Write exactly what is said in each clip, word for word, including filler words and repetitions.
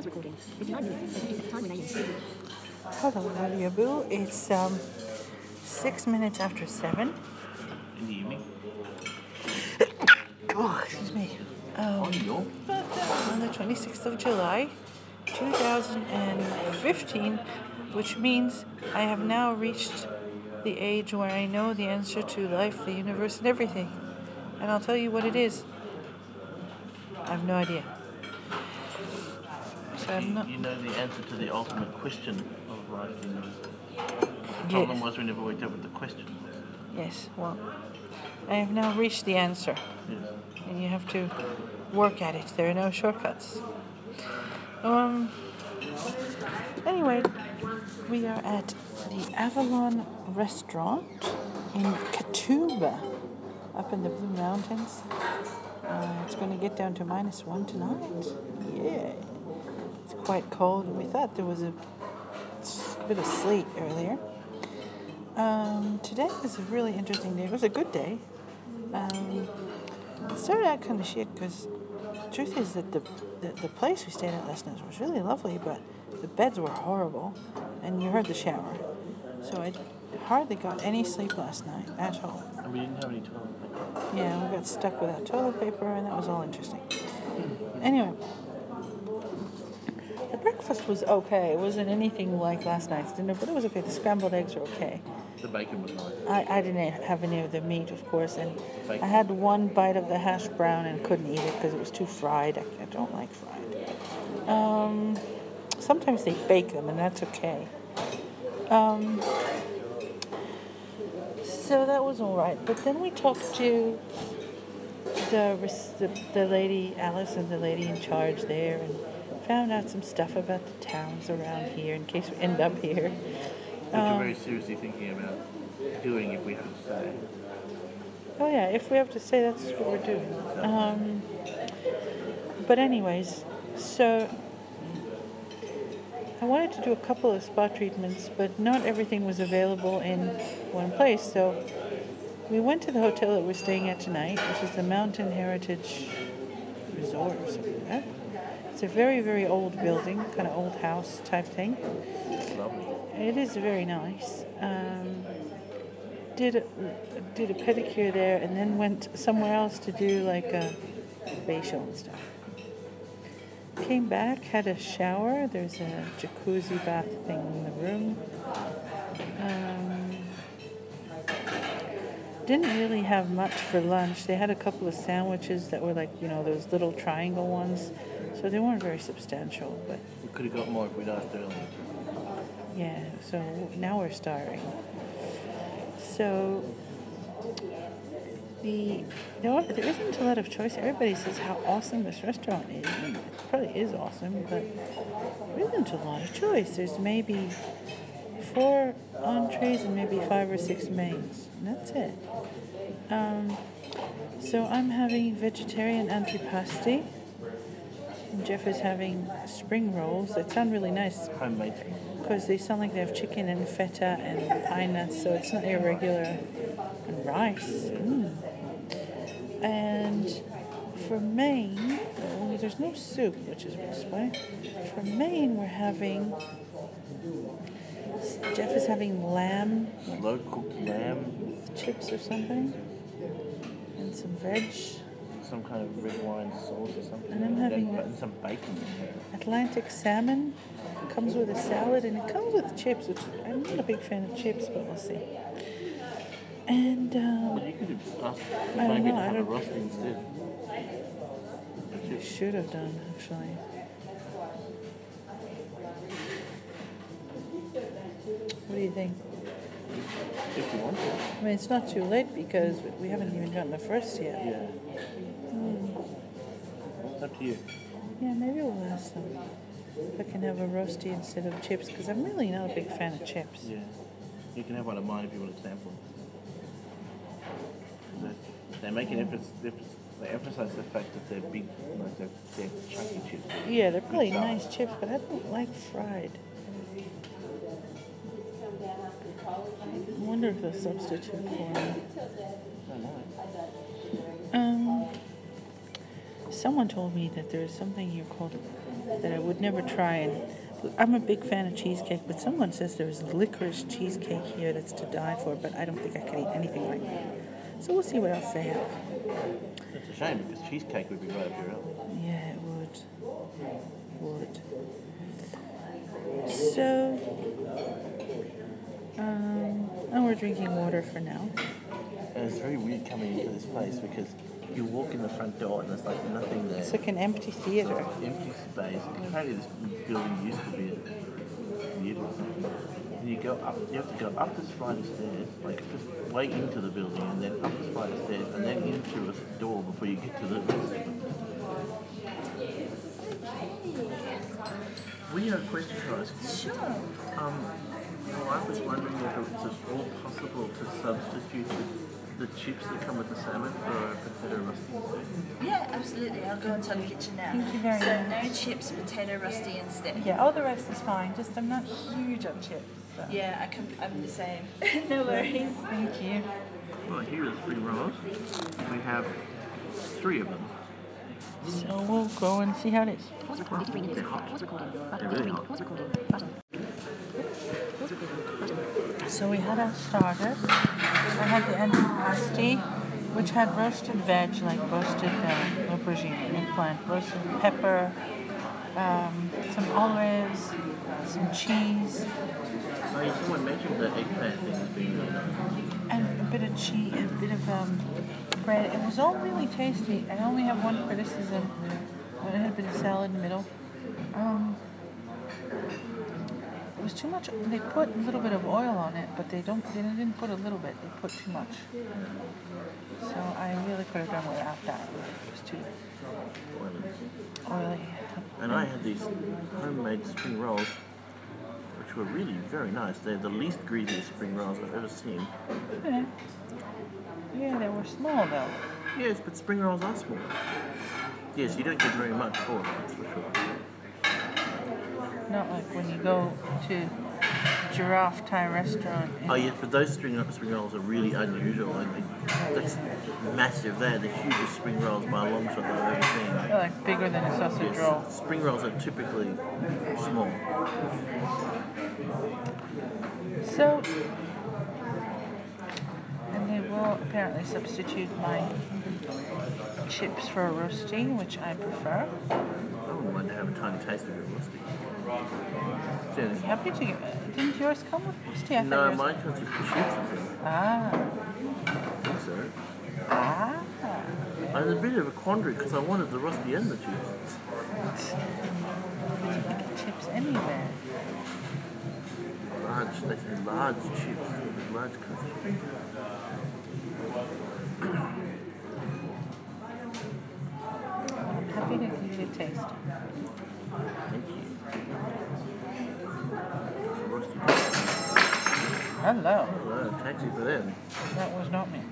Hello, Nadia Boo. It's um, six minutes after seven. In the evening? Oh, excuse me. Um, on the twenty-sixth of July, two thousand fifteen, which means I have now reached the age where I know the answer to life, the universe, and everything. And I'll tell you what it is. I have no idea. So I'm You, not. you know the answer to the ultimate question of life. You know. The Yes. problem was we never worked out what the question was. Yes, well, I have now reached the answer. Yes. And you have to work at it. There are no shortcuts. Um. Anyway, we are at the Avalon Restaurant in Katuba, up in the Blue Mountains. Uh, it's going to get down to minus one tonight. Yeah, it's quite cold. We thought there was a bit of sleet earlier. Um, today was a really interesting day. It was a good day. Um, it started out kind of shit because the truth is that the, the the place we stayed at last night was really lovely, but the beds were horrible, and you heard the shower. So I hardly got any sleep last night at all. And we didn't have any toilet paper. Yeah, we got stuck without toilet paper, and that was all interesting. Anyway, the breakfast was okay. It wasn't anything like last night's dinner, but it was okay. The scrambled eggs were okay. The bacon was nice. I, I didn't have any of the meat, of course, and Bacon. I had one bite of the hash brown and couldn't eat it because it was too fried. I, I don't like fried. Um, sometimes they bake them, and that's okay. Um, so that was all right. But then we talked to the, the the lady Alice and the lady in charge there, and found out some stuff about the towns around here in case we end up here. Which we're very seriously thinking about doing if we have to say. Oh yeah, if we have to say, that's what we're doing. Um, but anyways, so I wanted to do a couple of spa treatments, but not everything was available in one place. So we went to the hotel that we're staying at tonight, which is the Mountain Heritage Resort or something like that. It's a very, very old building, kind of old house type thing. It's lovely. It is very nice. Um, did a, did a pedicure there, and then went somewhere else to do like a facial and stuff. Came back, had a shower. There's a jacuzzi bath thing in the room. Um, didn't really have much for lunch. They had a couple of sandwiches that were like, you know, those little triangle ones. So they weren't very substantial, but We could have got more if we'd asked earlier. yeah, so now we're starving. So the there, are, there isn't a lot of choice. Everybody says how awesome this restaurant is, and it probably is awesome, but there isn't a lot of choice. There's maybe four entrees and maybe five or six mains, and that's it. Um, so I'm having vegetarian antipasti. And Jeff is having spring rolls that sound really nice Homemade. because they sound like they have chicken and feta and pine nuts, so it's not irregular. And rice. Mm. And for Maine, well, there's no soup, which is this way. For Maine, we're having. Jeff is having lamb Slow cooked lamb. with chips or something, and some veg. Some kind of red wine sauce or something. And I'm having and some bacon. Atlantic salmon. Comes with a salad, and it comes with chips, which I'm not a big fan of chips, but we'll see. And um, Well, you could have asked I don't maybe know, to I have a don't- roast instead. I should have done, actually. What do you think? If you want to. I mean, it's not too late because we haven't even gotten the first yet. Yeah. Mm. It's up to you. Yeah, maybe we'll ask them if I can have a roasty instead of chips, because I'm really not a big fan of chips. Yeah. You can have one of mine if you want to sample. They, they make an emphasis, they emphasize the fact that they're big, like they're, they're chunky chips. Yeah, they're really Good nice stuff. chips, but I don't like fried. I wonder if they'll substitute for me. I don't know. Um, someone told me that there's something here called that I would never try. And I'm a big fan of cheesecake, but someone says there is licorice cheesecake here that's to die for, but I don't think I could eat anything like that. So we'll see what else they have. It's a shame because cheesecake would be right up your alley. Yeah, it would. Would. So, um, and we're drinking water for now. And it's very weird coming into this place because you walk in the front door and there's like nothing there. It's like an empty theater. Empty space. Apparently this building used to be a theatre. And you go up, you have to go up this flight of stairs, like just way into the building, and then up this flight of stairs, and then into a door before you get to the restaurant. We have a question for us. Sure. Um, well, I was wondering if it's at all possible to substitute the, the chips that come with the salmon for a potato rusty. Yeah, absolutely. I'll go and tell the kitchen now. Thank you very so much. no chips, potato rusty instead. Yeah, all the rest is fine. Just I'm not huge on chips. So. Yeah, I can, I'm the same. No worries. Thank you. Well, here are the spring rolls. We have three of them. So we'll go and see how it is. They're hot. They're really hot. So we had our starter. I had the antipasti, which had roasted veg, like roasted uh, aubergine, eggplant, roasted pepper, um, some olives, some cheese, Oh, yeah, someone mentioned the eggplant thing as being really nice. and a bit of cheese, a bit of um, bread. It was all really tasty. I only have one criticism. It had a bit of salad in the middle. Um, it was too much. They put a little bit of oil on it, but they don't. They didn't put a little bit. They put too much. So I really could have done without that. It was too oily. And I had these homemade spring rolls, which were really very nice. They're the least greasiest spring rolls I've ever seen. Yeah. Yeah, they were small though. Yes, but spring rolls are small. Yes, you don't get very much for it, that's for sure. Not like when you go to Giraffe Thai restaurant. in- Oh yes, but those spring, spring rolls are really unusual. I mean, that's massive. They're the hugest spring rolls by a long shot that I've ever seen. They're like bigger than a sausage roll. Yes, spring rolls are typically small. So, and they will apparently substitute my chips for a roasty, which I prefer. I wouldn't mind to have a tiny taste of your roasty. Yes. Happy to give it. Didn't yours come with roasty? I thought No, yours- mine comes with the chips, I think. Ah. I think so. Ah. I was a bit of a quandary because I wanted the rusty and the chips. You can get chips anywhere. Large, they say large chips, large crunch. I'm happy to give you a taste. Thank you. Rusty. Hello. Hello, taxi for them. That was not me.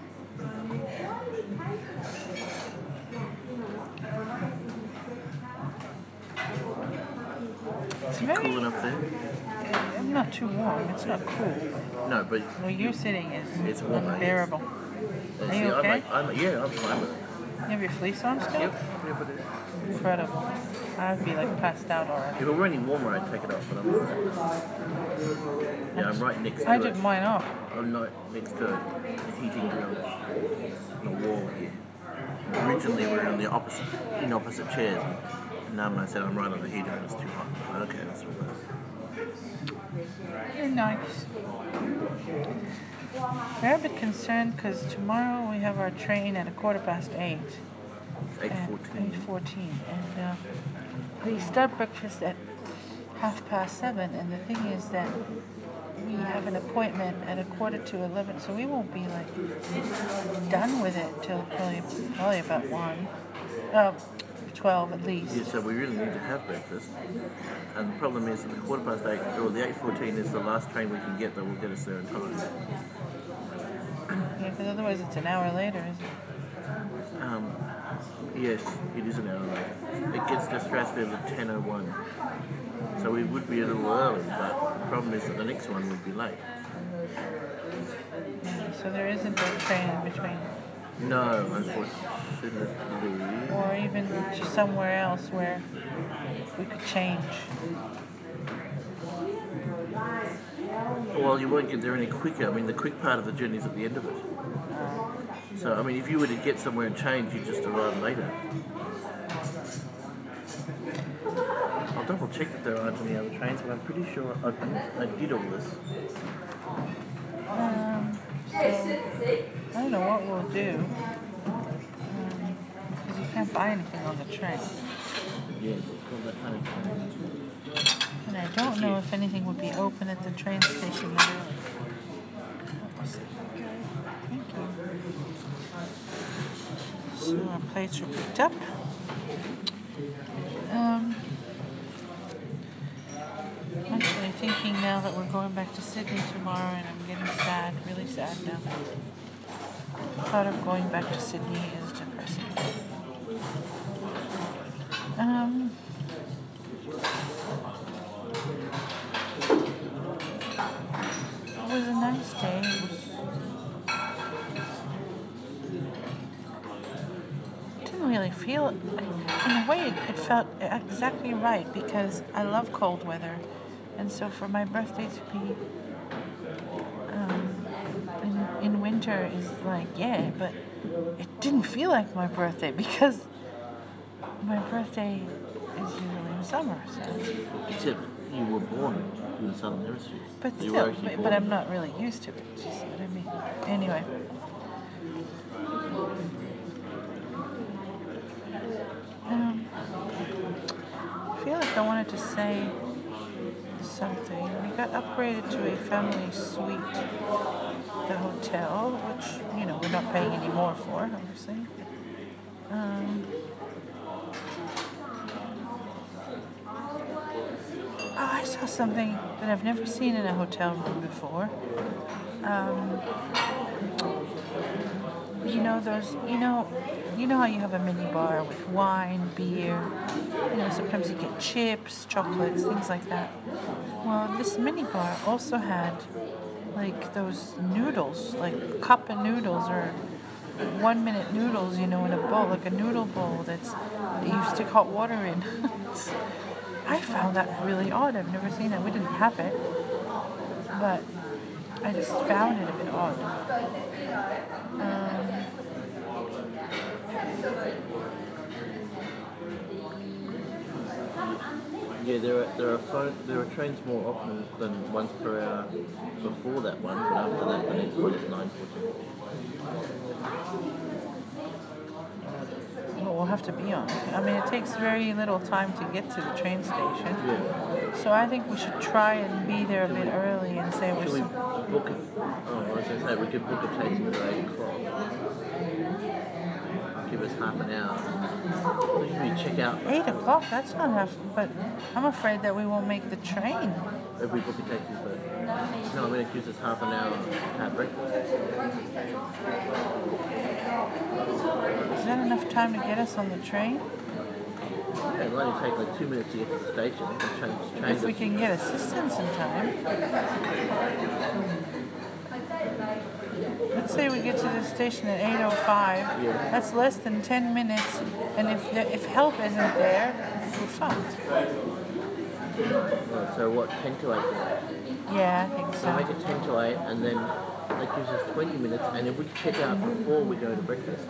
It's Cool very, enough there? I'm not too warm. It's not cool. No, but Where you're sitting is It's warm, I guess. unbearable. uh, Are see, you I'm okay? like, I'm, yeah, I'm fine with it. You have your fleece on still? Yep, yeah, but it, Incredible. I'd be like passed out already. if it were any warmer, I'd take it off, but I'm alright. Yeah, I'm right next to I it. took mine off. I'm not next to a heating grill on the wall here. Originally, we were on the opposite, in opposite chairs. And now I said I'm right on the heater and it's too hot. Okay, that's what You're nice. We're a bit concerned because tomorrow we have our train at a quarter past eight. eight fourteen. Eight fourteen, and uh, we start breakfast at half past seven. And the thing is that we have an appointment at a quarter to eleven, so we won't be like done with it till probably, probably about one, uh, twelve at least. Yeah, so we really need to have breakfast. And the problem is that the quarter past eight, or the eight fourteen is the last train we can get that will get us there in time. Yeah, because otherwise it's an hour later, isn't it? Um, yes, it is an hour later. It gets to Strathfield at ten oh one. So we would be a little early, but the problem is that the next one would be late. Yeah, so there isn't a train in between. No, unfortunately. or even to somewhere else where we could change. Well, you won't get there any quicker. I mean, the quick part of the journey is at the end of it. So, I mean, if you were to get somewhere and change, you just arrive later. I'll double check that there aren't any other trains, but I'm pretty sure I, I did all this. Um, so, I don't know what we'll do. Because um, you can't buy anything on the train. Yeah, it's called that kind of train. And I don't know if anything would be open at the train station that early. Thank you. So our plates are picked up. Um, I'm actually thinking now that we're going back to Sydney tomorrow, and I'm getting sad, really sad now. The thought of going back to Sydney is depressing. Um, it was a nice day. It was, didn't really feel, in a way, it, it felt exactly right because I love cold weather. And so for my birthday to be um, in, in winter is like, yeah, but it didn't feel like my birthday because my birthday is usually in summer. So. Except you were born in the Southern Hemisphere. But You still, were actually but, born. but I'm not really used to it. You see what I mean? Anyway. Um, I feel like I wanted to say something. We got upgraded to a family suite at the hotel, which, you know, we're not paying any more for, obviously. Um, oh, I saw something that I've never seen in a hotel room before. Um, you know those, you know, you know how you have a mini bar with wine, beer, you know, sometimes you get chips, chocolates, things like that. Well, this mini bar also had like those noodles, like cup of noodles or one minute noodles, you know, in a bowl, like a noodle bowl that's that you stick hot water in. I found that really odd. I've never seen it. We didn't have it, but I just found it a bit odd. Um, Yeah, there are there are phone, there are trains more often than once per hour before that one, but after that the next one is nine forty. Well, we'll have to be on it. I mean, it takes very little time to get to the train station. Yeah. So I think we should try and be there a bit early and say we're Can we so... book it? Oh, I was going to say we could book a taxi for eight o'clock. Give us half an hour. So we check out Eight o'clock? That's not enough. But I'm afraid that we won't make the train. if we book a taxi, but no, I mean it gives us half an hour to have breakfast. Is that enough time to get us on the train? Yeah, it'll only take like two minutes to get to the station. And change, change If we it. can get assistance in time. Let's say we get to the station at eight oh five. Yeah. That's less than ten minutes. And if the, if help isn't there, we're fucked. Right, so what, ten to eight? Then? Yeah, I think So make so. it ten to eight, and then that gives us twenty minutes. And if we check out before we go to breakfast,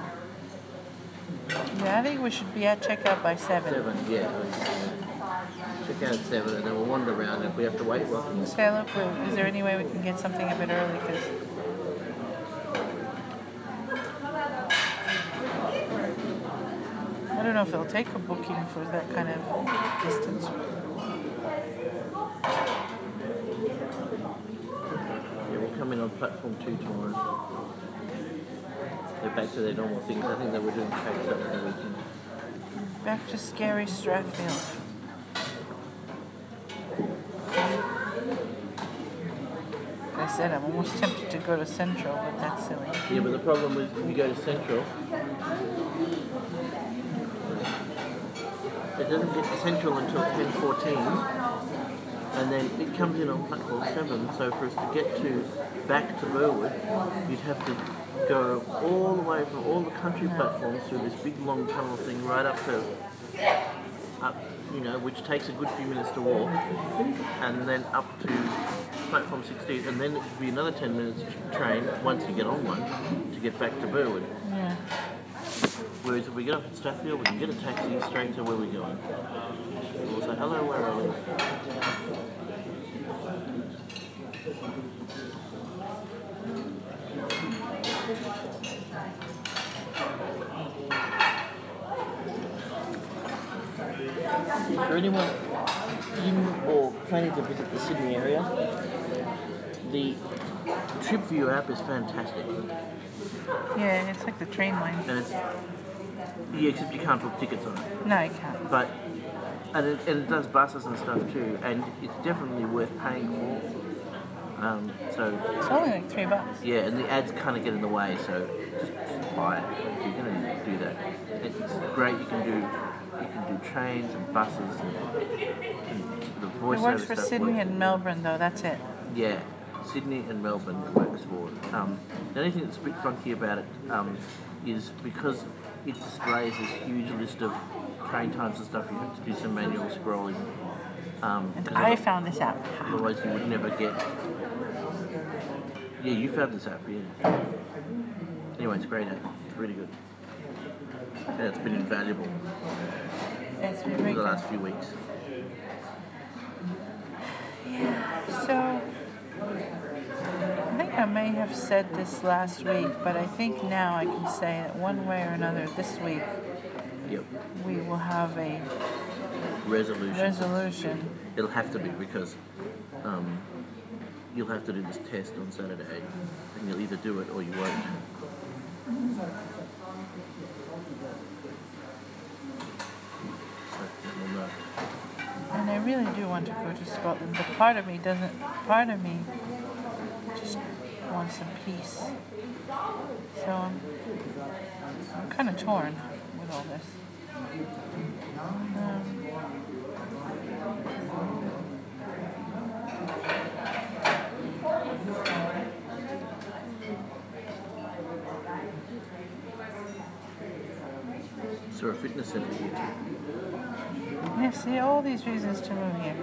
Yeah, I think we should be at checkout by seven. seven, yeah. Check out at seven, and then we'll wander around. And if we have to wait, well, Say, look, well, is there any way we can get something a bit early? Because I don't know if they'll take a booking for that kind of distance. yeah, we'll come in on platform two tomorrow. They're back to their normal things. I think they were doing tracks over the weekend. Back to scary Strathfield. Like I said, I'm almost tempted to go to Central, but that's silly. Yeah, but the problem is if you go to Central, it doesn't get to Central until ten fourteen, and then it comes in on platform seven. So for us to get to back to Burwood, you'd have to go all the way from all the country platforms through this big long tunnel thing right up to up, you know, which takes a good few minutes to walk, and then up to platform sixteen, and then it could be another ten minutes train once you get on one to get back to Burwood. Yeah. Whereas if we get off at Strathfield, we can get a taxi straight to where we're going. We'll say, hello, where are we? For anyone in or planning to visit the Sydney area, the TripView app is fantastic. Yeah, it's like the train line. And it's, yeah, except you can't book tickets on it. No, you can't. But, and it, and it does buses and stuff too, and it's definitely worth paying for. Um, so, It's only like three bucks. yeah, and the ads kind of get in the way, so just, just buy it if you're going to do that. It's great, you can do you can do trains and buses and, and the It voiceover works for stuff Sydney works. and Melbourne, though. That's it. Yeah, Sydney and Melbourne it works for. Um, the only thing that's a bit funky about it um, is because it displays this huge list of train times and stuff, you have to do some manual scrolling. Um, And 'cause I other- found this out. Otherwise you would never get... Yeah, you found this app, yeah. Anyway, it's a great app. It's really good. And it's been invaluable It's for very the good. last few weeks. So, I think I may have said this last week, but I think now I can say that one way or another this week Yep. we will have a Resolution. resolution. It'll have to be because um, you'll have to do this test on Saturday, and you'll either do it or you won't. So, we'll know. And I really do want to go to Scotland, but part of me doesn't, part of me just wants some peace. So I'm, I'm kind of torn with all this. Um, Is there a fitness centre here too? yeah, see, all these reasons to move here.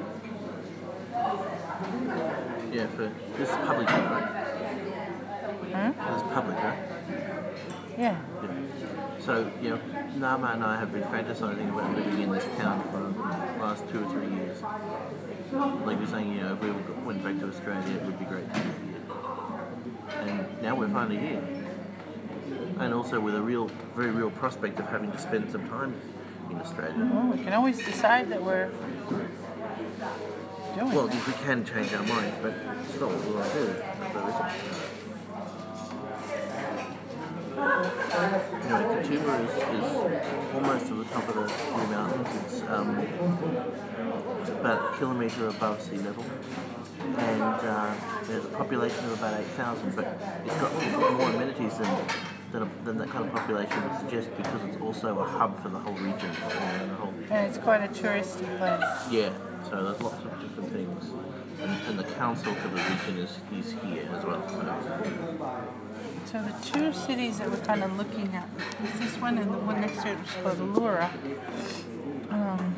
Yeah, for this is public, right? Huh? This is public, right? Yeah. Yeah. So, you know, Nama and I have been fantasizing about living in this town for the last two or three years. Like we're saying, you know, if we went back to Australia, it would be great to live here. And now we're finally here. And also with a real, very real prospect of having to spend some time in Australia. Well, we can always decide that we're doing Well, that. if we can change our minds, but it's not what we want to do. So anyway, Katoomba is, is almost to the top of the Blue Mountains. It's um, about a kilometre above sea level. And uh, there's a population of about eight thousand, but it's got more amenities than, than, a, than that kind of population would suggest because it's also a hub for the whole region. You know, the whole, And it's quite a touristy place. yeah, so there's lots of different things. And, and the council for the region is, is here as well. So. So the two cities that we're kind of looking at is this one and the one next to it, which is called Allura. Um,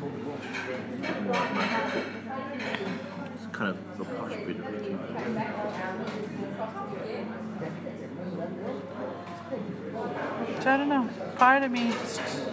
It's kind of the posh bit of it. so I don't know. Part of me,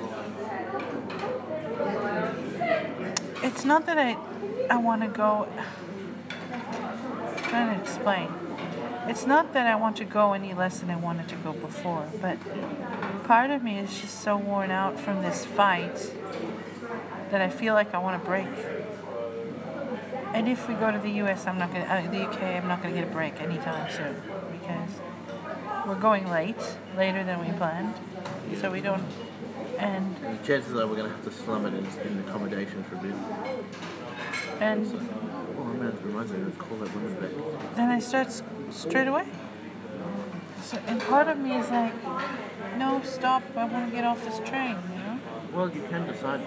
it's not that I, I want to go. I'm trying to explain. It's not that I want to go any less than I wanted to go before, but part of me is just so worn out from this fight that I feel like I want to break. And if we go to the U S, I'm not going to, uh, the U K, I'm not going to get a break anytime soon because we're going late, later than we planned, so we don't, and And the chances are we're going to have to slum it in, in accommodation for a bit. and Oh man, it reminds me to call that woman back. then I start s- straight away. So, and part of me is like, no, stop, I want to get off this train, you know? Well, you can decide.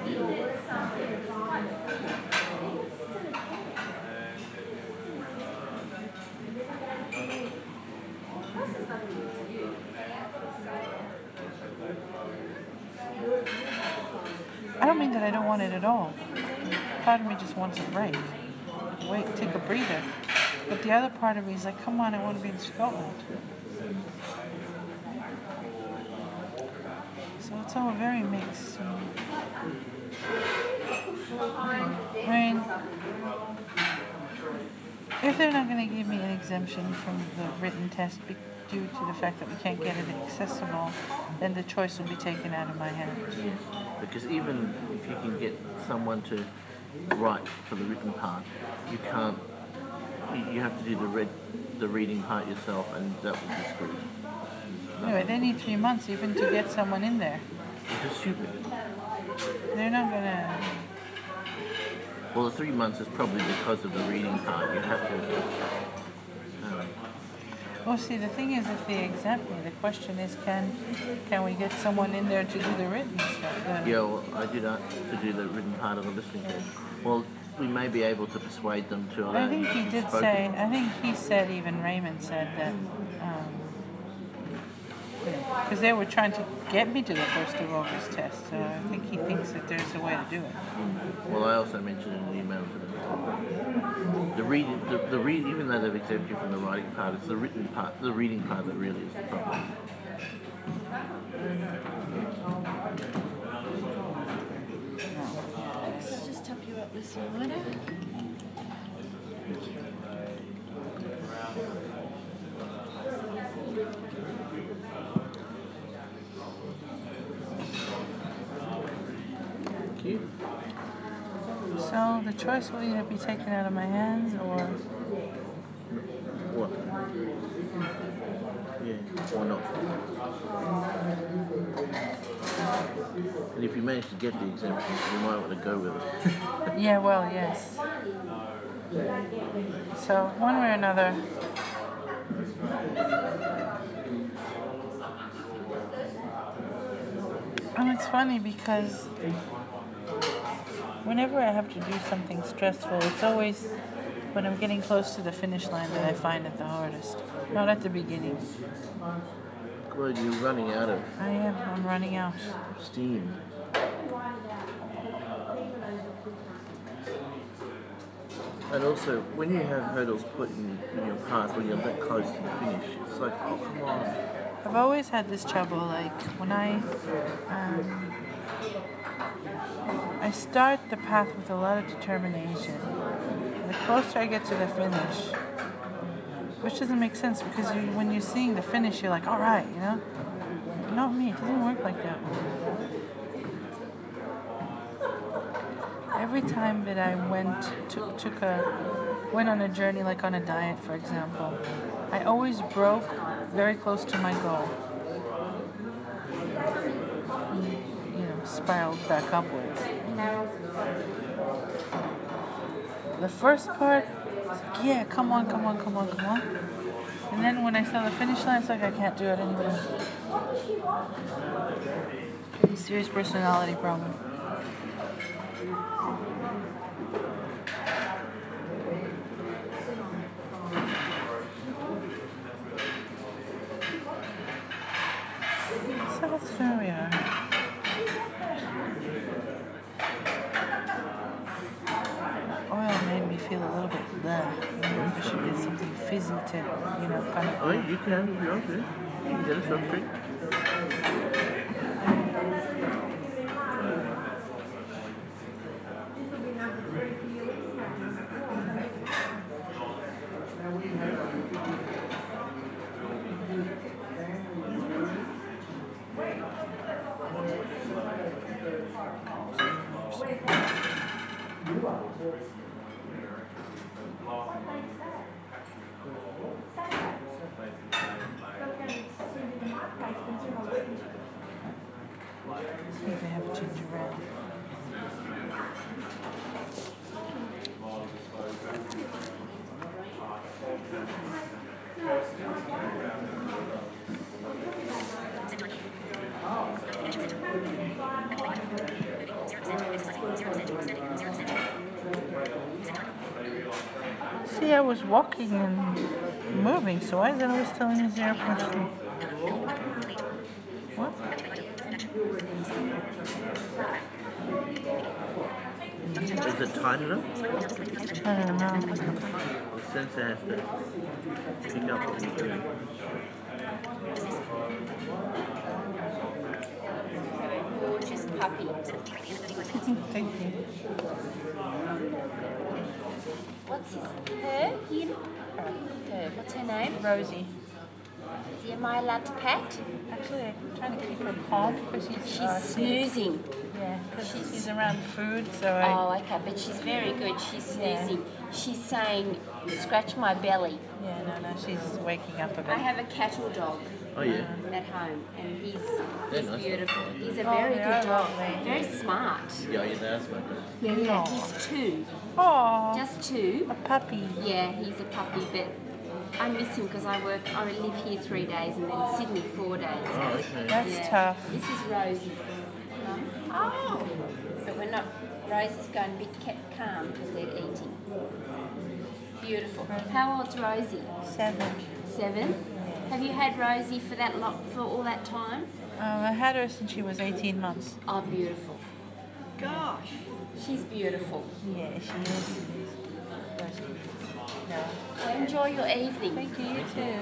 at all. Part of me just wants a break. Wait, take a breather. But the other part of me is like, come on, I want to be in Scotland. So it's all very mixed. You know. I mean, if they're not going to give me an exemption from the written test be- due to the fact that we can't get it accessible, then the choice will be taken out of my hands. Because even if you can get someone to write for the written part, you can't. You you have to do the read, the reading part yourself, and that will be screwed. Anyway, they need three months even to get someone in there. Which is stupid. They're not going to... Well, the three months is probably because of the reading part. You have to. Um, Well, see, the thing is, if they exempt me, the question is, can can we get someone in there to do the written stuff? The, yeah, well, I did ask to do the written part of the listening test. Well, we may be able to persuade them to allow. I think he did spoken. say, I think he said, even Raymond said that, because they were trying to get me to the first of August test, so I think he thinks that there's a way to do it. Well, I also mentioned in an email to them. The reading, the, the read, even though they've exempted you from the writing part, it's the written part, the reading part that really is the problem. Let's just top you up with some water. Thank you. So the choice will either be taken out of my hands or... What? Yeah, or not. And if you manage to get the exemption, you might want to go with it. Yeah, well, yes. So, one way or another, and it's funny because whenever I have to do something stressful, it's always when I'm getting close to the finish line that I find it the hardest. Not at the beginning. Well, you're running out of I am. I'm running out. steam. And also, when you have hurdles put in, in your path, when you're that close to the finish, it's like, oh, come on. I've always had this trouble, like when I um, I start the path with a lot of determination. The closer I get to the finish, which doesn't make sense because you, when you're seeing the finish, you're like, all right, you know. Not me. It doesn't work like that. Every time that I went took took a went on a journey, like on a diet, for example, I always broke very close to my goal. You know, spiraled back upwards. The first part, it's like, yeah, come on, come on, come on, come on. And then when I saw the finish line, it's like I can't do it anymore. Serious personality problem. So that's where we are. Oil made me feel a little bit bleh. I wonder if I should get something fizzy to, you know, kind of. Oh, you can if you want to. You can get a soft drink. See if they have a ginger ale. See, I was walking and moving, so why is it always telling me zero point two? What? Is it tight enough? I don't know. The sensor has to pick up what you're doing. Gorgeous puppy. Thank you. What's his, her? You, her. What's her name? Rosie. Am I allowed to pet? Actually, I'm trying to keep her calm because she's, She's uh, snoozing. Yeah, because she's- she's around food, so I. Oh, okay, but she's very good. She's Yeah. snoozing. She's saying, scratch my belly. Yeah, no, no, she's waking up a bit. I have a cattle dog Oh yeah. at home, and he's, They're he's nice. beautiful. He's a Oh, very they good are dog. lovely. Very smart. Yeah, yeah, that's my good. Yeah, yeah. Aw. He's two. Oh, Just two. a puppy. Yeah, he's a puppy, but I miss him because I work, I live here three days and then Sydney four days. Oh, okay. That's Yeah. tough. This is Rosie. Oh! But we're not, Rosie's going a bit kept calm because they're eating. Beautiful. How old's Rosie? Seven. Seven? Have you had Rosie for that lot, for all that time? Um, I had her since she was eighteen months. Oh, beautiful. Gosh. She's beautiful. Yeah, she is. No. Well, enjoy your evening. Thank you, you too.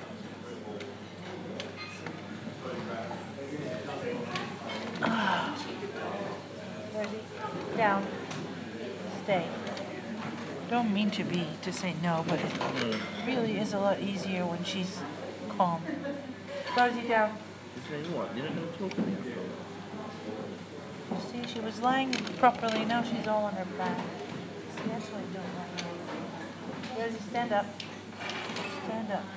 Ready? Down. Stay. Don't mean to be, to say no, but it really is a lot easier when she's calm. Rosie, down. I tell you what, you're not going to talk to me. You see, she was lying properly, now she's all on her back. See, that's why I don't like her. Rosie, stand up. Stand up.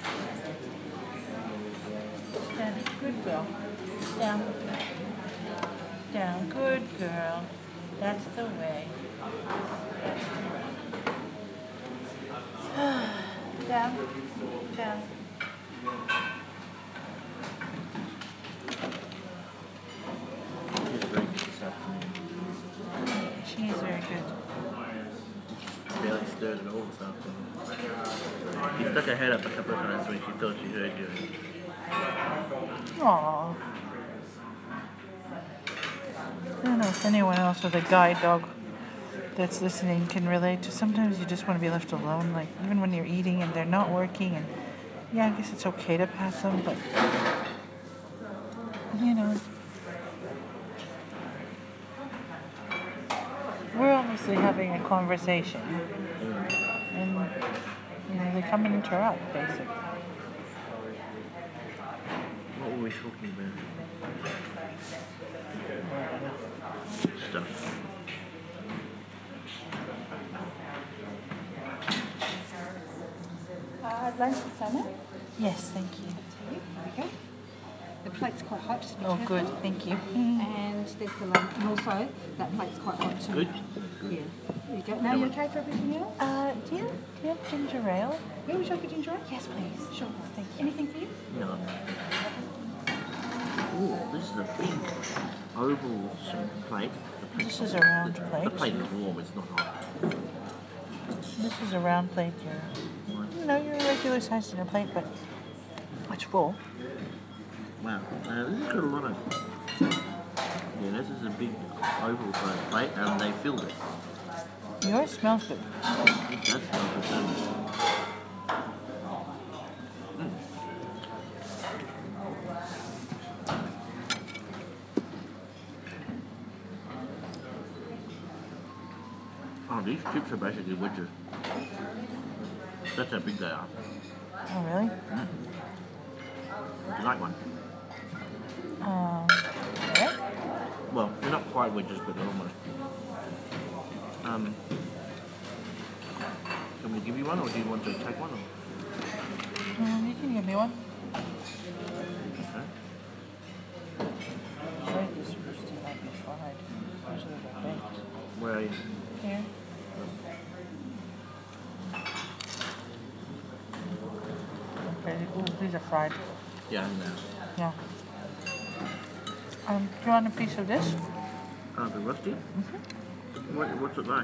Stand up. Good girl. Down. Down. Good girl. That's the way. That's the way. Down. Down. She's very good this afternoon. She is very good. Barely stirred at all this afternoon. She stuck her head up a couple of times when she thought she heard you. Aww. I don't know if anyone else with a guide dog that's listening can relate to. Sometimes you just want to be left alone, like even when you're eating and they're not working. And yeah, I guess it's okay to pat them, but you know, we're obviously having a conversation, and you know they come and interrupt, basically. What were we talking about? Stuff. Uh, lunch for summer. Yes, thank you. There we go. The plate's quite hot, just be Oh, careful. good, thank you. And there's the lunch. And also, that plate's quite hot too. Good? Yeah. There you go. Now you okay for everything else? Uh, do you, do you have ginger ale? Yeah, would you like a ginger ale? Yes, please. Sure. Thank you. Anything for you? No. Ooh, this is a big oval plate. The plate This is a round the, plate. The plate is warm, it's not hot. This is a round plate here. You know, your regular size dinner plate, but it's full. Wow, uh, this has got a lot of... Yeah, this is a big oval sized plate and they filled it. Yours smells good. It does smell good, doesn't it? Mm. Oh, these chips are basically wedges. That's how big they are. Oh, really? You like one? Um, yeah? Well, they're not quite wedges, but they're almost. Um, can we give you one, or do you want to take one? Or? Um, you can give me one. Okay. Sorry, this roasty might be fried. Usually they're baked. Where are you? Here. Okay, ooh, these are fried. Yeah, I know. Yeah. Um, do you want a piece of this? Oh, the rusty? Mm-hmm. What, what's it like?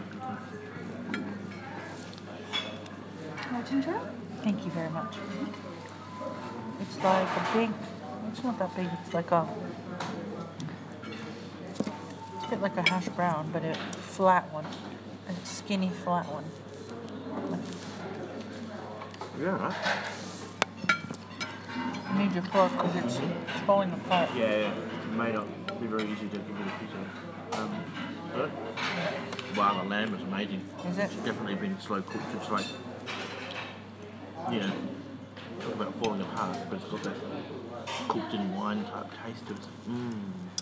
More ginger ale? Thank you very much. It's like a big, it's not that big, it's like a, it's a bit like a hash brown, but it flat one, a skinny flat one. Yeah, right. You need your fork because it's falling apart. Yeah, yeah. It may not be very easy to give it a piece of. Um, but, wow, the lamb is amazing. Is it? It's definitely been slow cooked. It's like, yeah, talk about falling apart, but it's got that cooked in wine type taste to it. Mmm.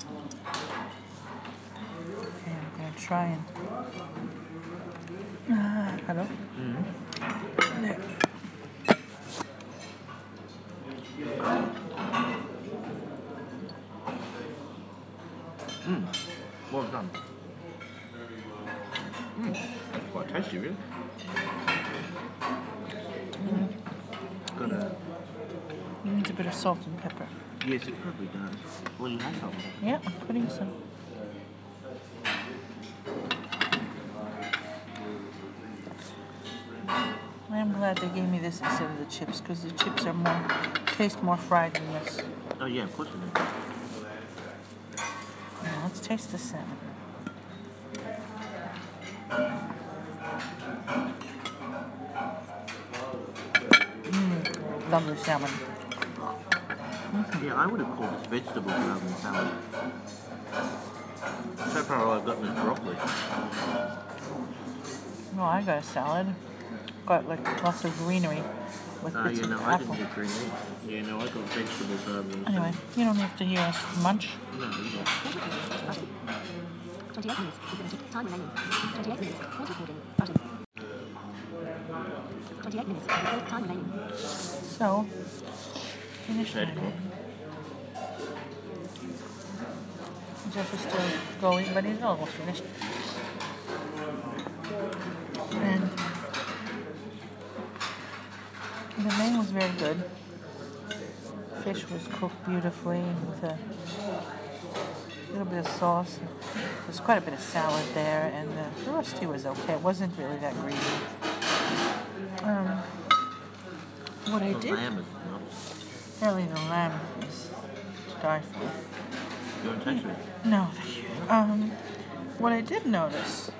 Okay, I'm gonna try and. Ah, hello. Mm-hmm. There. Mmm. Well done. Mmm. That's quite tasty, really. Mm. Got a. It needs a bit of salt and pepper. Yes, it probably does. Well, you have some. Yeah, I'm putting some. I'm glad they gave me this instead of the chips because the chips are more taste more fried than this. Oh yeah, of course it is. Now let's taste the salmon. Mmm, lovely salmon. Yeah, I would have called this vegetables rather than salad. So far all I've gotten is broccoli. No, I got a salad. Got like lots of greenery with Oh, bits yeah, no, of I apple. didn't get green meat. Yeah, no, I got vegetables rather than Anyway, you don't have to hear us munch. salad. No, yeah. twenty-eight minutes. Seventy. Time remaining. twenty-eight minutes. Pause recording. Button. twenty-eight minutes. Time remaining. So, finish Ready? that. Jeff is still going, but he's almost finished. And the main was very good. Fish was cooked beautifully with a little bit of sauce. There's quite a bit of salad there, and uh, the roasty was okay. It wasn't really that greasy. Um, what I The did, lamb is nice. apparently the lamb is to die for. You want to taste it? No, thank you. Um, what I did notice,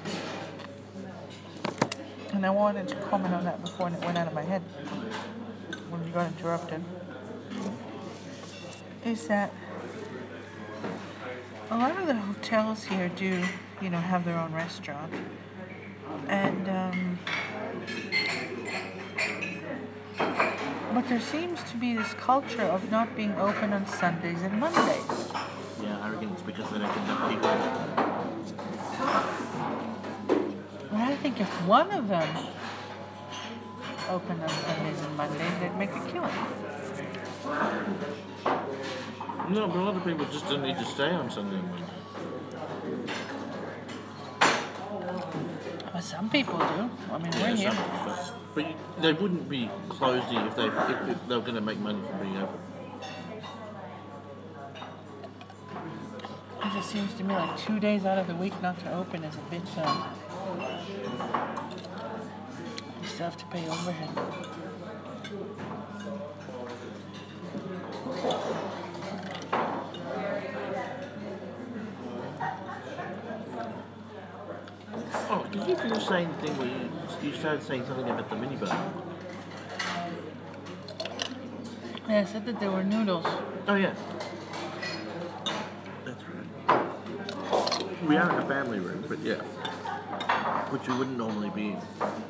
and I wanted to comment on that before it went out of my head when we got interrupted, is that a lot of the hotels here do, you know, have their own restaurant, and um, but there seems to be this culture of not being open on Sundays and Mondays. Yeah, I reckon it's because they don't get enough people. But I think if one of them opened on Sundays and Mondays, they'd make a killing. No, but a lot of people just don't need to stay on Sunday and Monday. Well, some people do. I mean, we're Yeah, here. some, but, but you, they wouldn't be closing if they if, if they were going to make money from being open. It just seems to me like two days out of the week not to open is a bit. Um, you still have to pay overhead. Oh, did you finish saying the thing where you, you started saying something about the minibar? Yeah, I said that there were noodles. Oh yeah. That's right. We are in a family room, but yeah. Which we wouldn't normally be in.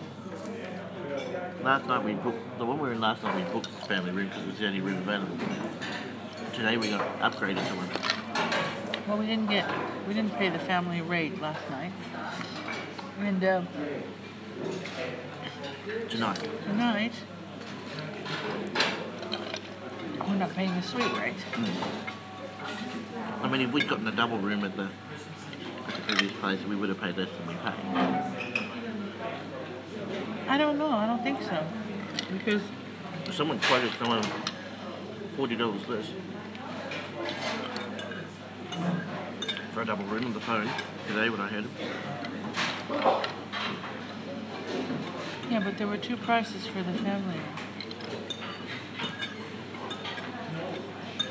Last night we booked, the one we were in last night we booked the family room because it was the only room available. Today we got upgraded to one. Well, we didn't get, we didn't pay the family rate last night. And uh, Tonight. tonight, we're not paying the suite rate. I mean, if we'd gotten a double room at the, at the previous place, we would have paid less than we paid. I don't know. I don't think so. Because Someone quoted someone forty dollars less for a double room on the phone today when I heard him. yeah, but there were two prices for the family.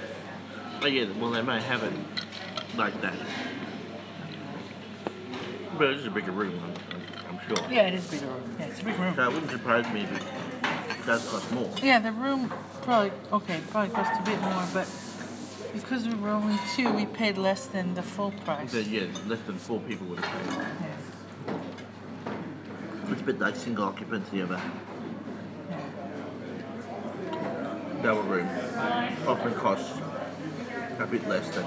Oh yeah, well they may have it like that. But it is a bigger room, I'm, I'm sure. Yeah, it is bigger room. Yeah, it's a big room. So it wouldn't surprise me if it does cost more. Yeah, the room probably, okay, probably cost a bit more, but because we were only two, we paid less than the full price. So, yeah, less than four people would have paid. Yeah. It's a bit like single occupancy of a Yeah. double room. Often costs a bit less than.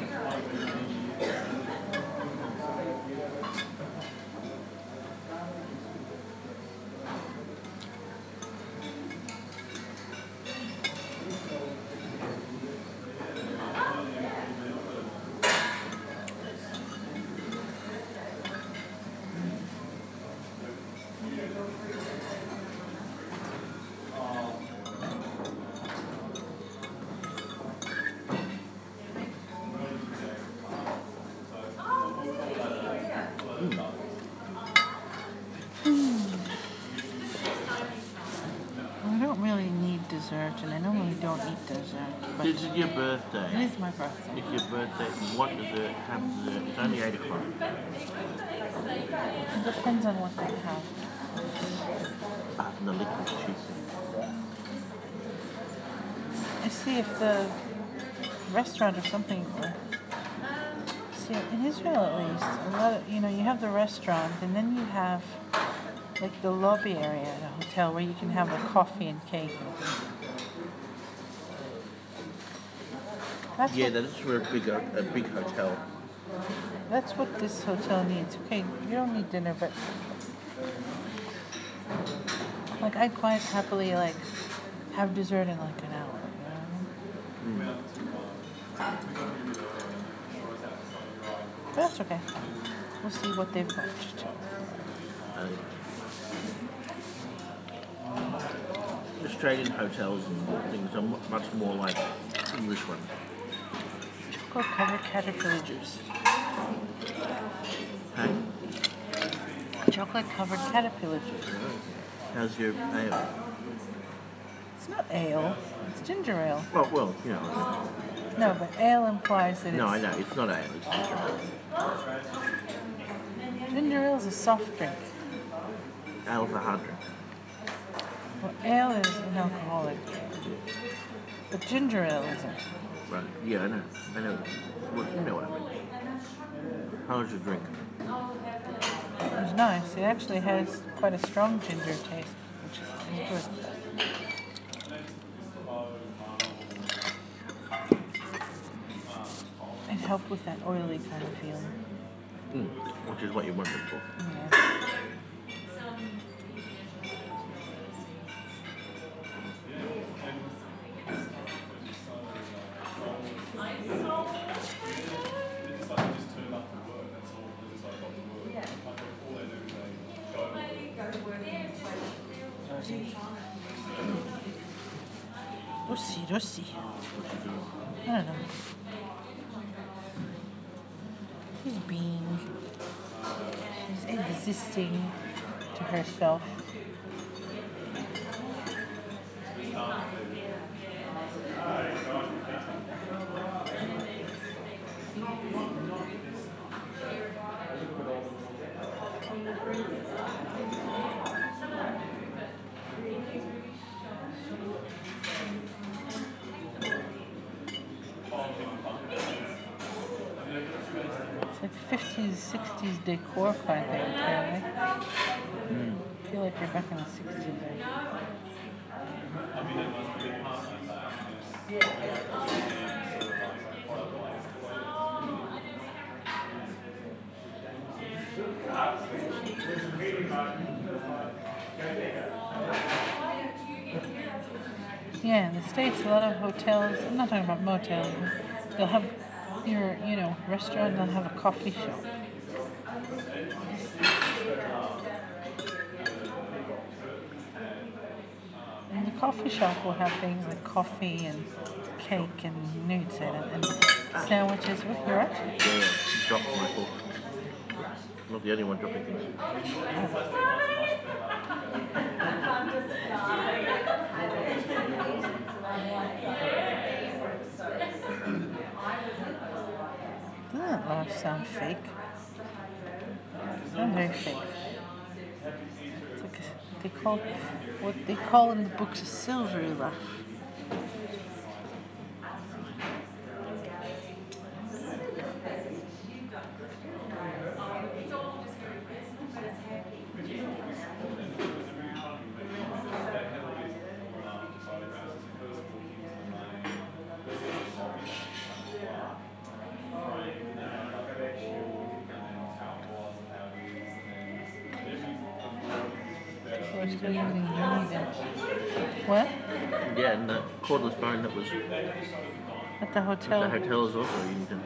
I don't really need dessert, and I normally don't eat dessert, but This is your it birthday. is my birthday. It's your birthday. You want dessert, have dessert. It's only eight o'clock. It depends on what they have. Apart from the liquid cheese. I see if the restaurant or something. Or, see, in Israel at least, a lot of, you know, you have the restaurant, and then you have like the lobby area at a hotel where you can have a coffee and cake. That's Yeah, what, that is for a big, a big hotel. that's what this hotel needs. Okay, you don't need dinner, but like I'd quite happily like have dessert in like an hour. You know? But that's okay. We'll see what they've got. Uh, Australian hotels and things are mu- much more like English ones. Chocolate covered caterpillar juice. Hey, Chocolate covered caterpillar juice. how's your ale? It's not ale. It's ginger ale. Well, well, you know. No, but ale implies that it's No, I know it's not ale. It's ginger ale. ginger ale is a soft drink. Ale's a hard drink. Well, ale is an alcoholic, but ginger ale isn't. Right? Yeah, I know. I know. Well, you know what I mean. How's your drink? It's nice. It actually has quite a strong ginger taste, which is good. It helped with that oily kind of feeling. Mm, which is what you wanted for. Yeah. Rossi, Rossi. I don't know. She's being, she's existing to herself. It's like fifties, sixties decor kind of thing, apparently. I feel like you're back in the sixties. Yeah, in the States, a lot of hotels, I'm not talking about motels, they'll have your, you know, restaurant, they'll have a coffee shop. And the coffee shop will have things like coffee and cake and nudes in it, and sandwiches. What, you're right? Yeah, yeah. Drop my fork. Not the only one dropping things. Doesn't that laugh sound fake? think. It's like a, they call what they call in the books a silvery lush. We're still using Jimmy then. What? Yeah, and the cordless phone that was At the hotel. at the hotel is also using.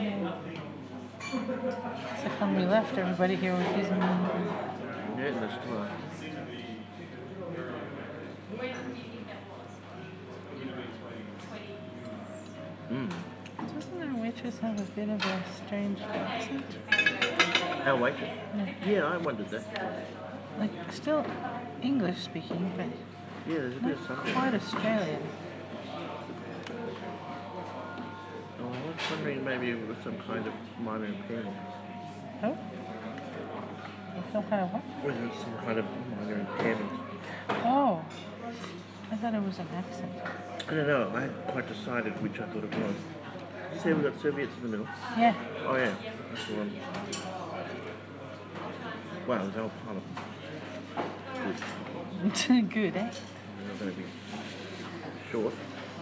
It's like when we left, everybody here was using them. Yeah, and there's still a- Mm. Doesn't our waitress have a bit of a strange accent? Our waitress? Yeah, I wondered that. Like, still English speaking, but Yeah, there's a bit of not something. quite Australian. Oh, I was wondering maybe it was some kind of minor impairment. Oh? Some kind of what? Whether it's some kind of minor impairment. Oh. I thought it was an accent. I don't know. I hadn't quite decided which I thought it was. Did you say we got Soviets in the middle? Yeah. Oh yeah, that's the one. Wow, there's all part of good. Good, eh? They're going to be short.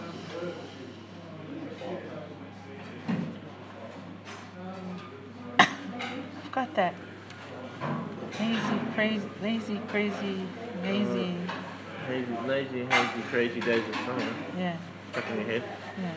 I've got that lazy, crazy, lazy, crazy, lazy. Hazy, lazy, hazy, crazy days of summer. Yeah, Stuck in your head. yeah.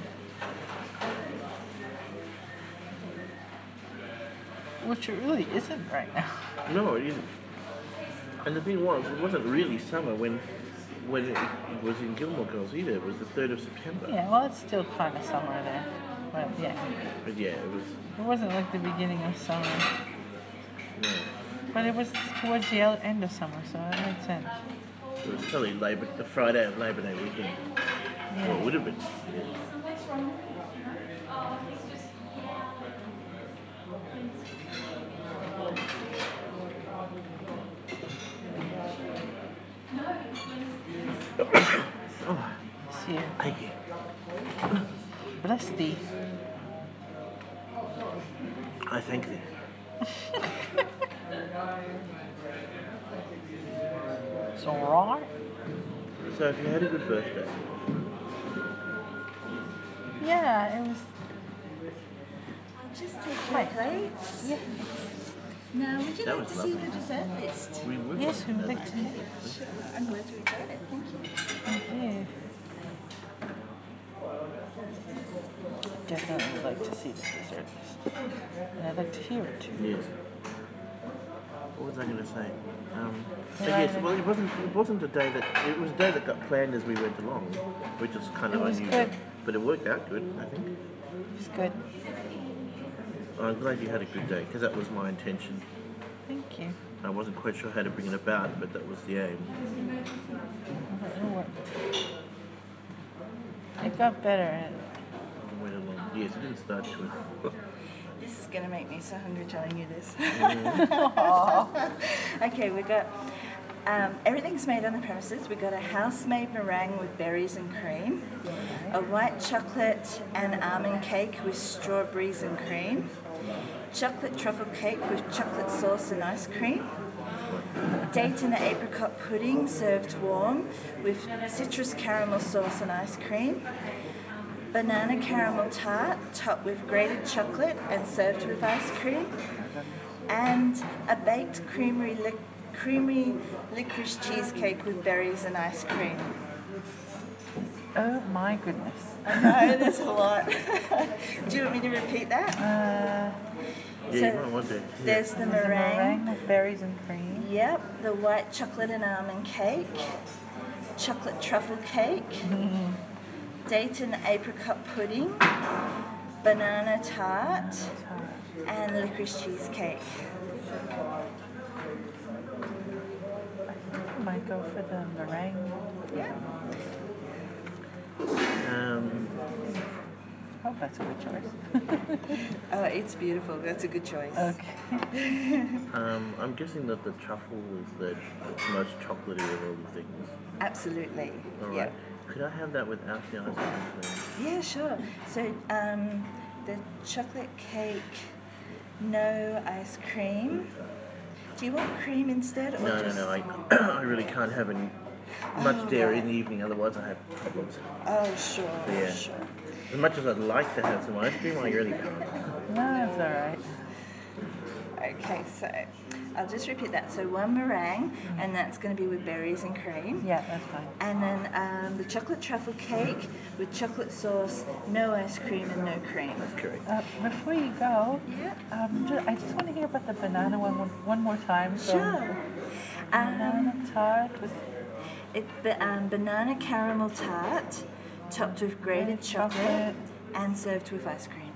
Which it really isn't right now. No, it isn't. And the thing was, it wasn't really summer when when it was in Gilmore Girls either. It was the third of September. Yeah, well, it's still kind of summer there. But yeah, But yeah, it was. it wasn't like the beginning of summer. No, But it was towards the el- end of summer, so it made sense. it was probably Labor, the Friday of Labor Day weekend. Well, it would have been. Oh, See you. thank you. Bless thee. I thank thee. It's alright. So, if you had a good birthday, Yeah, it was. Just take Hi. your plates. Yeah. Now, would you That like was to see lovely. the dessert list? we would. Yes, we would like to. Sure, I'm glad to enjoy it. Thank you. Thank you. Definitely would like to see the dessert list. And I'd like to hear it too. Yes. What was I going to say? Um, so Yeah, yes, I- well, it wasn't. It wasn't a day that. It was a day that got planned as we went along, which is kind of It was unusual. good. But it worked out good, I think. It's good. I'm glad you had a good day because that was my intention. Thank you. I wasn't quite sure how to bring it about, but that was the aim. But it worked. It got better. At, I went along. Yes, it didn't start to. This is going to make me so hungry telling you this. Okay, we got um, everything's made on the premises. We got a house-made meringue with berries and cream, a white chocolate and almond cake with strawberries and cream, chocolate truffle cake with chocolate sauce and ice cream, date and apricot pudding served warm with citrus caramel sauce and ice cream, banana caramel tart topped with grated chocolate and served with ice cream, and a baked creamery lic- creamy licorice cheesecake with berries and ice cream. oh my goodness. I know, there's a lot. Do you want me to repeat that? Uh, Yeah, So, you might want to. Yeah. There's the the meringue. meringue with berries and cream. Yep, the white chocolate and almond cake, chocolate truffle cake, date and apricot pudding, banana tart, and licorice cheesecake. I might go for the meringue. Yeah. Um, hope that's a good choice. Oh, it's beautiful. That's a good choice. Okay. Um, I'm guessing that the truffle is the most chocolatey of all the things. Absolutely. All Yeah. right. Could I have that without the ice cream, please? Yeah, sure. So um, the chocolate cake, no ice cream. Do you want cream instead? Or No, no, just... no. I, I really can't have any much Oh, dairy right. in the evening, otherwise I have problems. Oh, sure, Yeah. sure. As much as I'd like to have some ice cream, I really can't. No, that's all right. Okay, so I'll just repeat that. So one meringue, and that's going to be with berries and cream. Yeah, that's fine. And then um, the chocolate truffle cake with chocolate sauce, no ice cream and no cream. Correct. Uh, before you go, Yeah. um, ju- I just want to hear about the banana one one, one more time. So Sure. Um, banana tart with it, the um, banana caramel tart, topped with grated Grated chocolate, chocolate. and served with ice cream.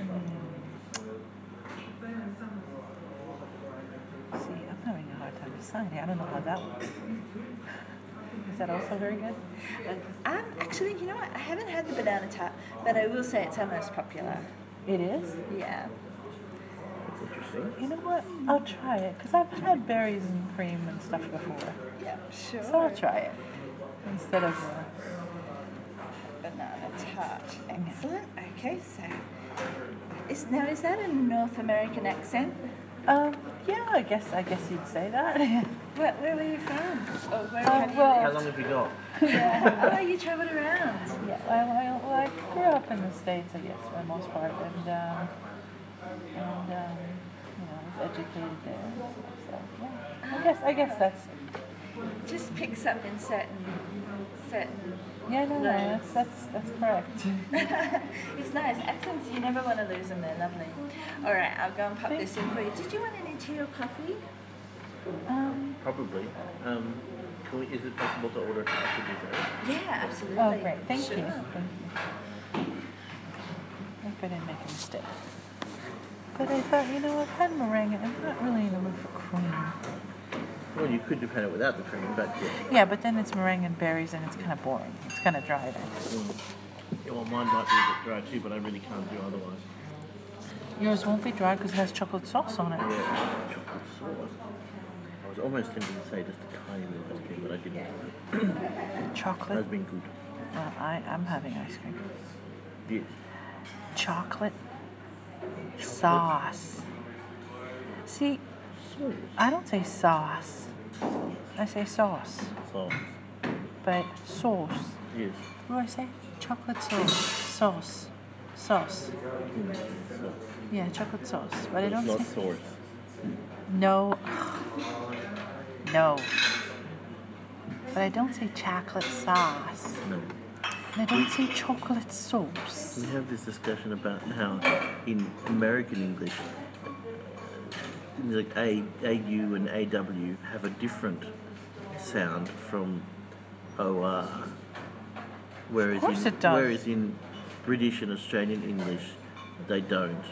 See, I'm having a hard time deciding. I don't know how that works. Is that also very good? Um, actually, you know what? I haven't had the banana tart, but I will say it's our most popular. It is? Yeah. That's interesting. You know what? I'll try it because I've had berries and cream and stuff before. Yeah, sure. So I'll try it instead of. Uh, Banana tart. Excellent. Okay, so is now is that a North American accent? um, yeah, I guess I guess you'd say that. Where, where were you from? Or where Oh, have you well- How long have you got? lived? Yeah. Oh, you travelled around. Yeah, well, I, well, I grew up in the States, I guess, for the most part, and, um, and um, you know, was educated there and stuff, so, yeah. I guess, I guess that's, Just picks up in certain certain. yeah, no, no, that's, that's, that's correct. It's nice. Accents, you never want to lose them. They're lovely. All right, I'll go and pop this in for you. Did you want any tea or coffee? Um, Probably. Um, can we, is it possible to order after dessert? Yeah, absolutely. oh, great, thank Sure. you. Thank you. I hope I didn't make a mistake. But I thought, you know, I've had meringue, I'm not really in the mood for cream. Well, you could have had it without the cream, but yeah. Yeah, but then it's meringue and berries, and it's kind of boring. It's kind of dry then. Mm. Yeah, well, mine might be a bit dry too, but I really can't do otherwise. Yours won't be dry because it has chocolate sauce on it. Yeah, chocolate sauce. I was almost tempted to say just a tiny bit of ice cream, but I didn't. Chocolate. That's been good. Well, I, I'm having ice cream. Yes. Chocolate sauce. See, Sauce. I don't say sauce. I say sauce. Sauce. But sauce. Yes. What do I say? Chocolate sauce. Sauce. Sauce. Mm, sauce. Yeah, chocolate sauce. But But I it's don't not say. sauce. No. No. But I don't say chocolate sauce. No. And I don't say chocolate sauce. We have this discussion about how in American English, things like A, AU and A W have a different sound from O R. Whereas course in, it does. Whereas in British and Australian English, they don't.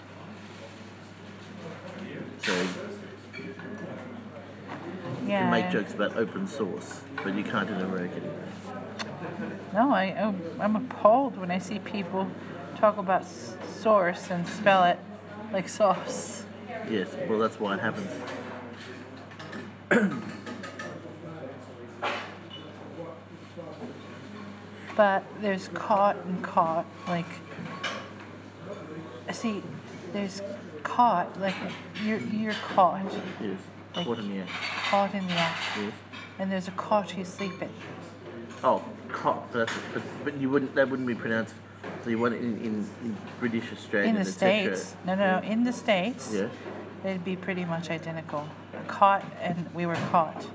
So you Yeah. can make jokes about open source, but you can't in American English. No, I, oh, I'm appalled when I see people talk about s- source and spell it like sauce. Yes, well that's why it happens. But there's caught and caught, like, see, there's caught, like, you're, you're caught, Yes, Like- caught in the act. caught in the act. Yes. And there's a cot you sleep in. Oh, cot. But, that's, but, but you wouldn't. That wouldn't be pronounced. So you want it in, in, in British, Australian, In the et cetera. States, no, no, no, in the States, Yeah. they'd be pretty much identical. Caught and we were caught.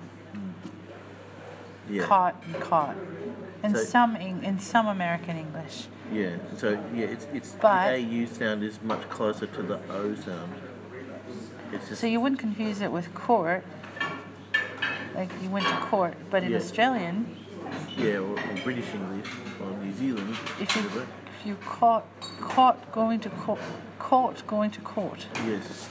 Yeah. Caught and caught. In So- some Eng- in some American English. Yeah. So yeah, it's it's But- the A U sound is much closer to the O sound. It's just So you wouldn't confuse it with court, like you went to court, but in Yeah. Australian, yeah, or, or British English or New Zealand. if you whatever. if you caught caught going to court, caught going to court. Yes.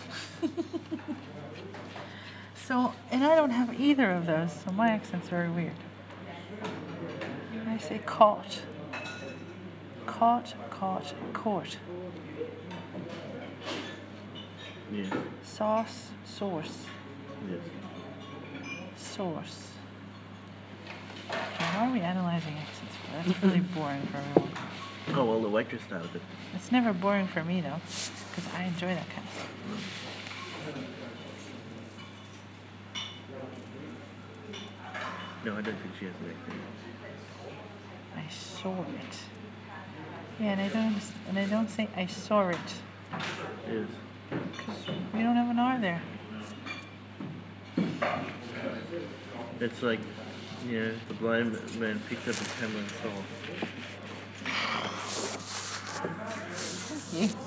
So, and I don't have either of those, so my accent's very weird. I say caught. Caught, caught, court. Yeah. Sauce, source, Yes. source. Okay, how are we analyzing accents for? That's really boring for everyone. Oh well, the waitress started it. It's never boring for me though, because I enjoy that kind of stuff. No, I don't think she has an accent. I saw it. Yeah, and I don't and I don't say I saw it Yes. because we don't have an R there. It's like, you know, the blind man picked up a camera and saw. Thank you.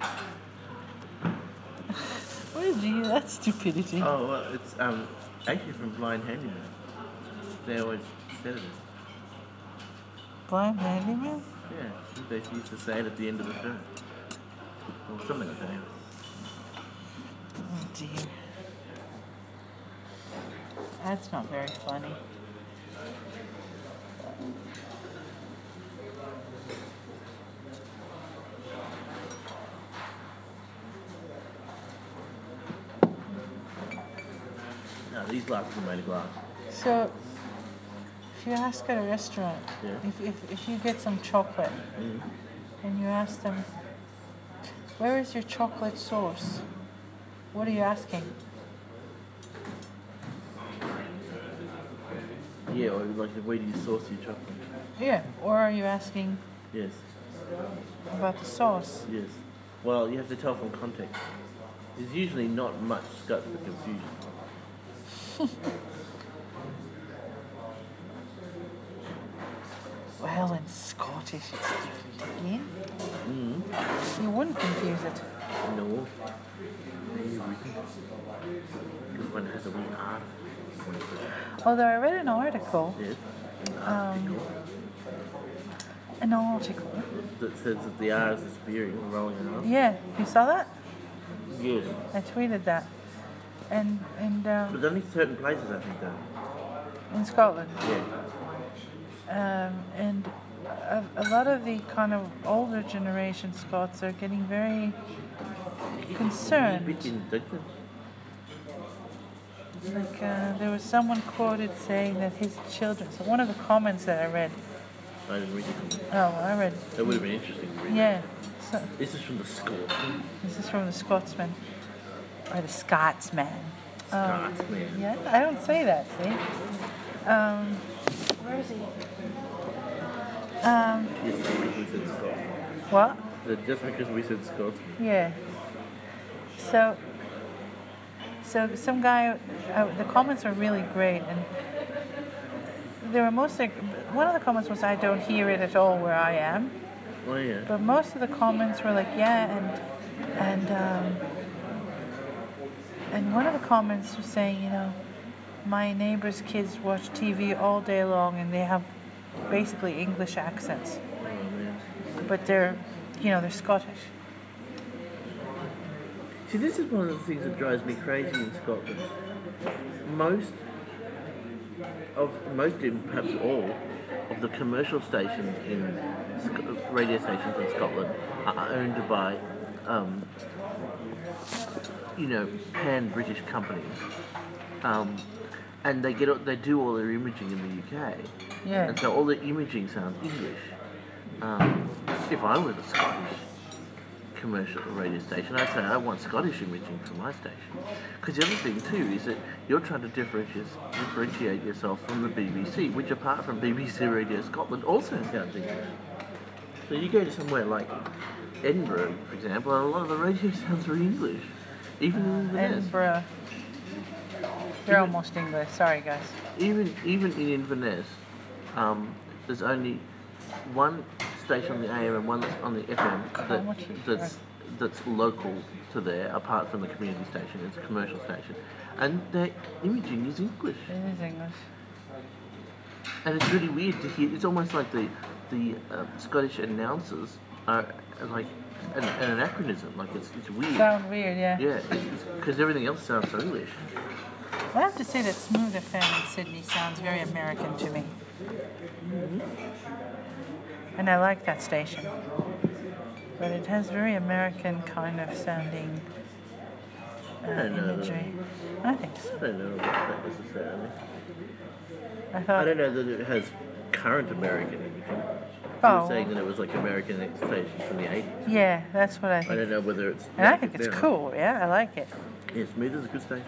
Where did you get that stupidity? Oh, well, it's um actually from Blind Handyman. They always said it. Blind handyman? Yeah, they used to say it at the end of the film. Or something like that. Oh dear. That's not very funny. No, these glasses are made of glass. So, if you ask at a restaurant, Yeah. if, if, if you get some chocolate Mm. and you ask them, where is your chocolate sauce? What are you asking? Yeah, or like the way do you sauce your chocolate? Yeah, or are you asking Yes, about the sauce? yes. Well, you have to tell from context. There's usually not much scope for confusion. Well, in Scottish it's different again. Mm. You wouldn't confuse it. No. Maybe we can. Because one has a wee R. Although I read an article, Yes. An Um, article an article. that says that the R is disappearing or rolling out. Yeah, you saw that? Yes. I tweeted that. And and um, But only certain places, I think, though. in Scotland. Yeah. Um, and a, a lot of the kind of older generation Scots are getting very A bit concerned. indignant. Like uh, there was someone quoted saying that his children. So one of the comments that I read. I didn't read it. Oh, I read. That would have been interesting to read. Yeah. So This is from the Scotsman. this is from the Scotsman or the Scotsman. Um, Scotsman. yeah, I don't say that. See. Um, where is he? Um, Yes, just because we said Scotsman. what? That Just because we said Scotsman. Yeah. So, so some guy, uh, the comments were really great, and they were mostly. One of the comments was, "I don't hear it at all where I am," Oh, yeah. but most of the comments were like, "Yeah," and and um, and one of the comments was saying, you know, my neighbor's kids watch T V all day long, and they have basically English accents, Oh, man. but they're, you know, they're Scottish. See, this is one of the things that drives me crazy in Scotland. Most of, most, in perhaps all, of the commercial stations in Sc- radio stations in Scotland are owned by, um, you know, pan-British companies, um, and they get they do all their imaging in the U K, Yeah. and so all the imaging sounds English. Um, if I were the Scottish commercial radio station, I'd say I want Scottish imaging for my station. Because the other thing too is that you're trying to differentiate, differentiate yourself from the B B C, which apart from B B C Radio Scotland also sounds English. So you go to somewhere like Edinburgh, for example, and a lot of the radio sounds very English. Even in Inverness. Edinburgh. They're almost English. Sorry, guys. Even even in Inverness, um, there's only one station on the A M and one that's on the F M that, much is that's that's local to there, apart from the community station. It's a commercial station, and their imaging is English, It is English. and it's really weird to hear. It's almost like the the uh, Scottish announcers are like an, an anachronism. Like it's it's weird. Sound weird, yeah. Yeah, because everything else sounds so English. I have to say that Smooth F M in Sydney sounds very American to me. And I like that station. But it has very American kind of sounding uh, I don't know. imagery. I think so. I don't know about that necessarily. I I thought, don't know that it has current American imagery. You Oh. were saying that it was like American station from the eighties. yeah, that's what I I think. don't know whether it's. And I like think it it's now. cool, yeah, I like it. Yeah, Smooth is a good station.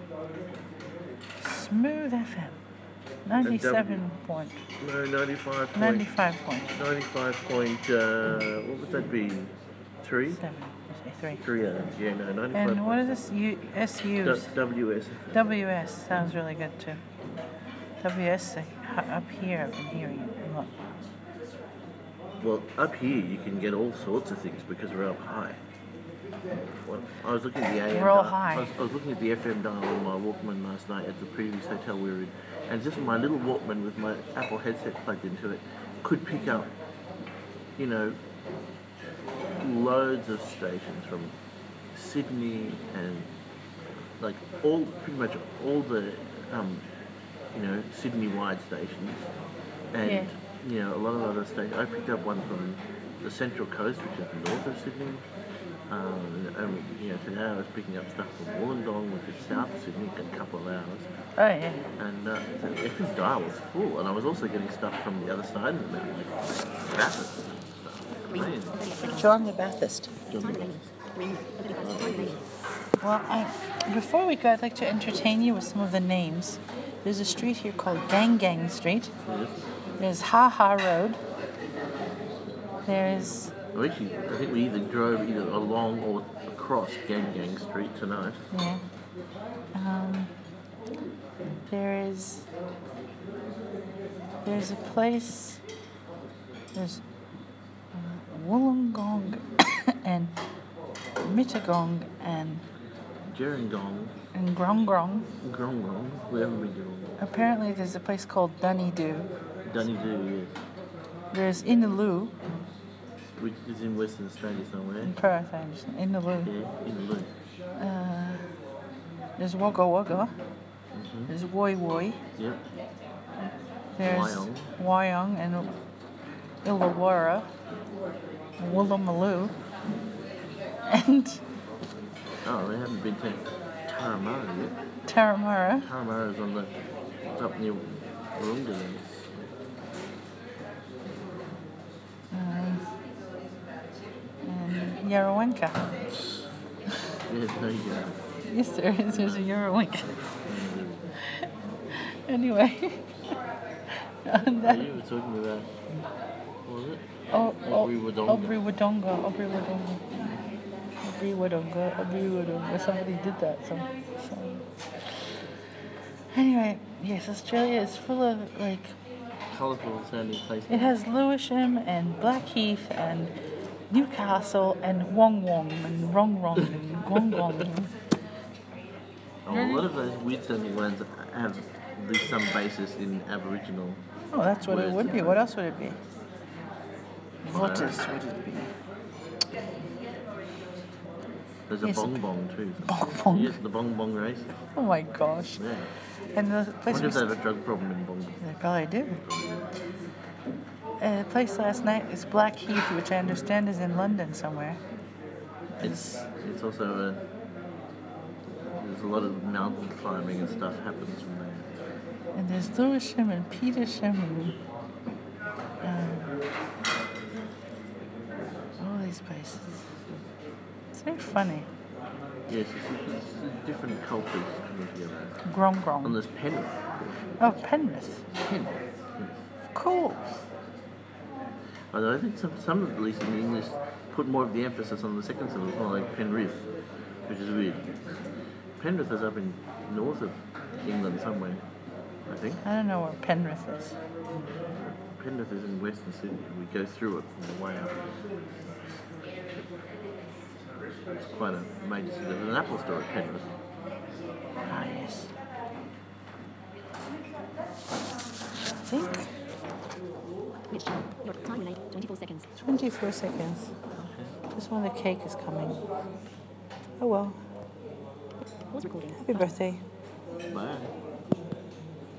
Smooth F M. ninety-seven point, No, ninety-five point. ninety-five point ninety-five point. Uh, what would that be? Three? seven, say three. Three, uh, yeah, no, ninety-five. And what is this? U- S U's? W S. W S sounds really good too. W S uh, h- up here, I've been hearing it a lot. Well, up here you can get all sorts of things because we're up high. Well, I was looking at the A M We're all dial- high. I was, I was looking at the F M dial on my Walkman last night at the previous hotel we were in, and just my little Walkman with my Apple headset plugged into it could pick up, you know, loads of stations from Sydney and like all pretty much all the um, you know Sydney-wide stations, and Yeah. you know a lot of other stations. I picked up one from the Central Coast, which is north of Sydney. Um, and you know today I was picking up stuff from Wollongong, which is south of Sydney, in a couple of hours. Oh yeah. And uh, the F M dial was full, and I was also getting stuff from the other side of the mountain, like Bathurst and stuff. Man. John the Baptist. John- Well, I, before we go, I'd like to entertain you with some of the names. There's a street here called Gang Gang Street. Yes. There's Ha Ha Road. There's, Well, actually, I think we either drove either along or across Gang Gang Street tonight. yeah. Um, there is, there's a place, there's uh, Wollongong and Mittagong and, Gerringong, and Grong Grong. Grongong, we haven't been to Grongong. Apparently there's a place called Dunedoo. Dunedoo, yes. There's Inaloo Which is in Western Australia somewhere. in Perth, I understand. Inaloo. Yeah, in the loop. Uh, there's Wagga Wagga. There's Woi Woi. Yep. There's Wyong. Wyong and Illawarra. Woolloomooloo. And Oh, they haven't been to Taramara yet. Taramara. Taramara's on the, it's up near Warunga then. Um, and Yarrawanka. Yes, there you go. Yes, there is. There's a Yarrawanka. Anyway. And Oh, that, you were talking about, what was it? oh, oh, Aubrey Wodonga. Aubrey Wodonga. Aubrey Wodonga. Aubrey Wodonga. Aubrey Wodonga. Somebody did that. Some, some. Anyway, yes, Australia is full of, like, Colourful sounding places. it has Lewisham and Blackheath and Newcastle and Wong Wong and Rong Rong and Gwong Gwong. Oh, a lot of those weird sounding ones have at least some basis in Aboriginal. Oh, that's what it would be. What else would it be? What Uh, else would it be? There's a Yes. bong bong too. Bong Bong. Yes, the bong bong race. Oh my gosh. Yeah. And the I place wonder if was... they have a drug problem in Bong Bong. They probably do. Uh, the place last night is Blackheath, which I understand is in London somewhere. It's it's also a there's a lot of mountain climbing and stuff happens from there. And there's Lewisham and Petersham and um, all these places. It's very funny. Yes, it's, it's, it's different cultures coming together. Grong And Grong. there's Penrith. Oh, Penrith. Penrith. Yes. Cool. Although I think some, some at least in English put more of the emphasis on the second syllable, it's more like Penrith, which is weird. Penrith is up in north of England somewhere, I think. I don't know where Penrith is. Penrith is in Western Sydney. We go through it on the way up. It's quite a major city. There's an Apple store at Penrith. Ah, yes. I think Mixture. Your time remaining twenty-four seconds. twenty-four seconds. Just when the cake is coming. Oh well. Pause recording. Happy birthday. Bye.